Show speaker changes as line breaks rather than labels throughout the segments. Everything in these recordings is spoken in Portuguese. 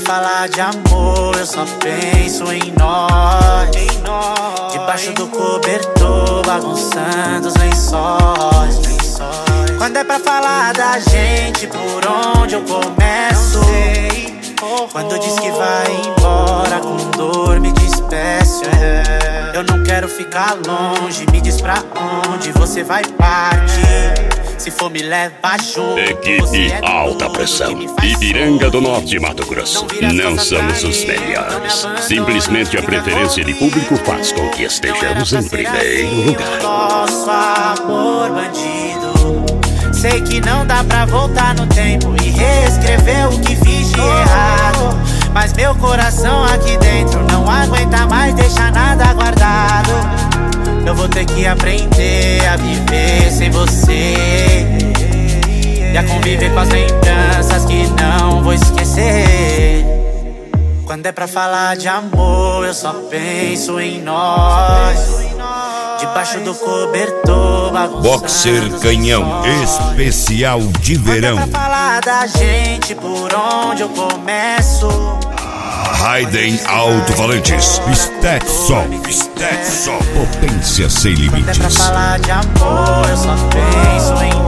falar de amor, eu só penso em nós. Debaixo do cobertor, bagunçando os lençóis. Quando é pra falar da gente, por onde eu começo? Quando diz que vai embora, com dor me despeço. Eu não quero ficar longe, me diz pra onde você vai partir. Se for, me leva junto.
Equipe Alta Pressão, Ipiranga do Norte, Mato Grosso. Não somos os melhores. Simplesmente a preferência de público faz com que estejamos em primeiro lugar.
Nosso amor bandido. Sei que não dá pra voltar no tempo e reescrever o que fiz de errado. Mas meu coração aqui dentro não aguenta mais deixar nada guardado. Eu vou ter que aprender a viver sem você e a conviver com as lembranças que não vou esquecer. Quando é pra falar de amor, eu só penso em nós. Debaixo do cobertor, bagunçando.
Boxer Canhão especial de verão.
Quando é pra falar da gente, por onde eu começo?
Raiden Alto-Falantes. Stetson. Potência sem limites.
Quando é pra falar de amor, eu só penso em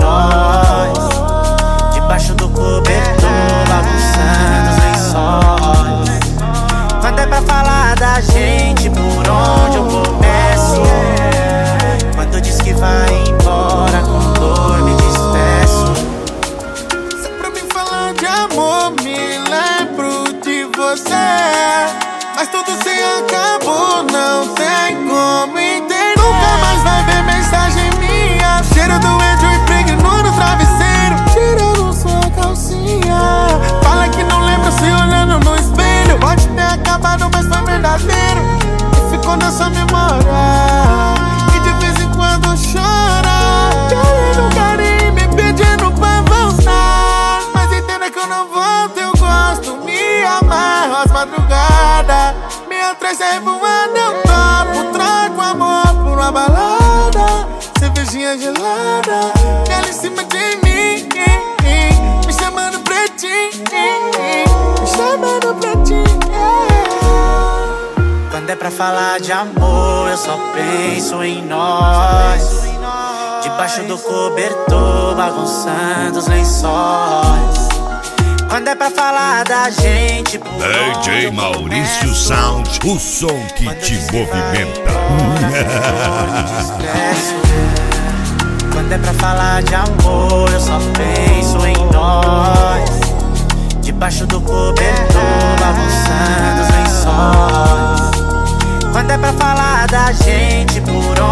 nós. Debaixo do cobertor, bagunçando os lençóis. Quando é pra falar da gente, por onde eu começo? Quando diz que vai embora, com dor me despeço.
Se é pra mim falar de amor, me lembro de você. Mas tudo se acabou, não tem como entender. Nunca mais vai ver mensagem minha. Cheiro do Andrew impregnou no travesseiro, tirando sua calcinha. Fala que não lembra se olhando no espelho. Pode ter acabado, mas foi verdadeiro e ficou nessa memória. E de vez em quando chora, querendo carinho, me pedindo pra voltar. Mas entenda que eu não volto, eu gosto, me amarro às madrugadas. Minha três é voada, eu topo, trago amor por uma balada. Cervejinha gelada, ela em cima de mim, me chamando pretinho, me chamando pretinho.
Quando é pra falar de amor, eu só penso em nós. Debaixo do cobertor, bagunçando os lençóis. Quando é pra falar da gente, por
DJ Maurício Sound, o som que te movimenta.
Quando é pra falar de amor, eu só penso em nós. Debaixo do cobertor, bagunçando os lençóis. Quando é pra falar da gente, por